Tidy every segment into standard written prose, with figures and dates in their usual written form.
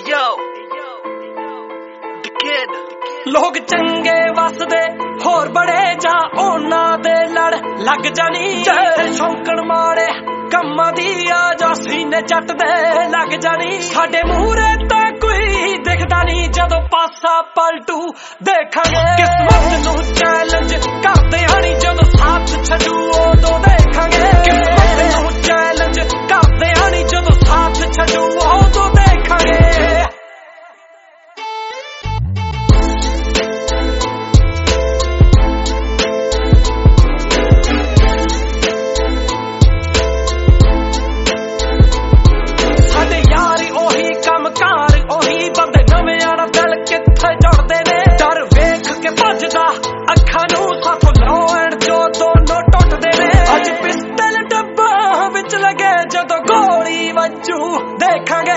लोग चंगे वसदे होर बड़े जा ओना दे लड़ लग जानी शौकण मारे कम्मा दी आ जा सीने चट दे लग जानी साडे मूहरे ते कोई दिखदा नहीं जदों पासा पलटू देखांगे किस्मत नूं चैलेंज करदे आनी जदों साथ छड्डू उदों देखांगे किस्मत नूं चैलेंज करदे आनी जदों साथ छड्डू उदों देखांगे ਅੱਖਾਂ ਨੂੰ ਸਾਥੋਂ ਲਾਉਣ ਜੋ ਦੋਨੋਂ ਟੁੱਟਦੇ ਨੇ ਅੱਜ ਪਿਸਤਲ ਡੱਬਾ ਵਿੱਚ ਲੱਗੇ ਜਦੋਂ ਗੋਲੀ ਵੱਜੂ ਦੇਖਾਂਗੇ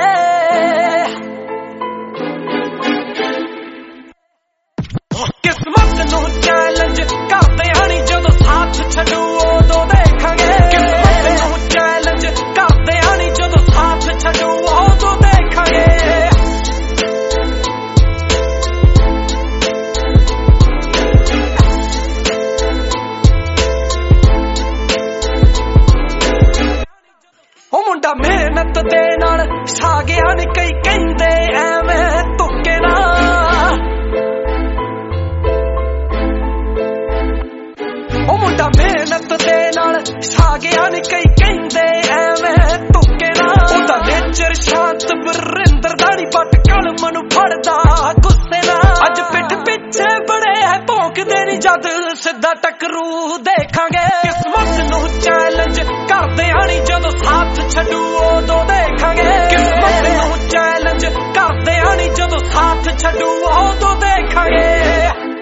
ਕਿਸਮਤ ਨੂੰ ਚੈਲੰਜ ਕਰਦੇ ਆਣੀ ਜਦੋਂ ਸਾਥ ਛੱਡੂ ਉਦੋਂ ਦੇਖਾਂਗੇ ਕਿਸਮਤ ਨੂੰ ਚੈਲੰਜ ਕਰਦੇ ਆਣੀ ਜਦੋਂ ਸਾਥ ਛੱਡੂ ਉਦੋਂ ਦੇਖਾਂਗੇ ਮੁੰਡਾ ਮਿਹਨਤ ਦੇ ਨਾਲ ਛਾ ਗਿਆ ਨੀ ਕਈ ਕਹਿੰਦੇ ਐਵੇਂ ਤੁੱਕੇ ਨਾ ਉਹ ਮੁੰਡਾ ਮਿਹਨਤ ਦੇ ਨਾਲ ਛਾ ਗਿਆ ਨੀ ਕਈ ਕਹਿੰਦੇ ਐਵੇਂ ਤੁੱਕੇ ਨਾ ਉਹਦਾ ਨੇਚਰ ਸ਼ਾਂਤ ਵਰਿੰਦਰ ਦਾ ਨੀ ਪੱਟ ਕਲਮ ਨੂੰ ਫੜਦਾ ਗੁੱਸੇ ਨਾਲ ਅੱਜ ਪਿੱਠ ਪਿੱਛੇ ਬੜੇ ਭੌਂਕਦੇ ਨੀ ਜਦ ਸਿੱਧਾ ਟਕਰੂ ਦੇਖਾਂਗੇ ਕਿਸਮਤ ਨੂੰ ਚੈਲੰਜ ਕਰਦੇ ਆਣੀ ਜਦੋਂ ਸਾਥ ਛੱਡੂ ਉਦੋਂ ਦੇਖਾਂਗੇ ਕਿਸਮਤ ਨੂੰ ਚੈਲੰਜ ਕਰਦੇ ਆਣੀ ਜਦੋਂ ਸਾਥ ਛੱਡੂ ਉਦੋਂ ਦੇਖਾਂਗੇ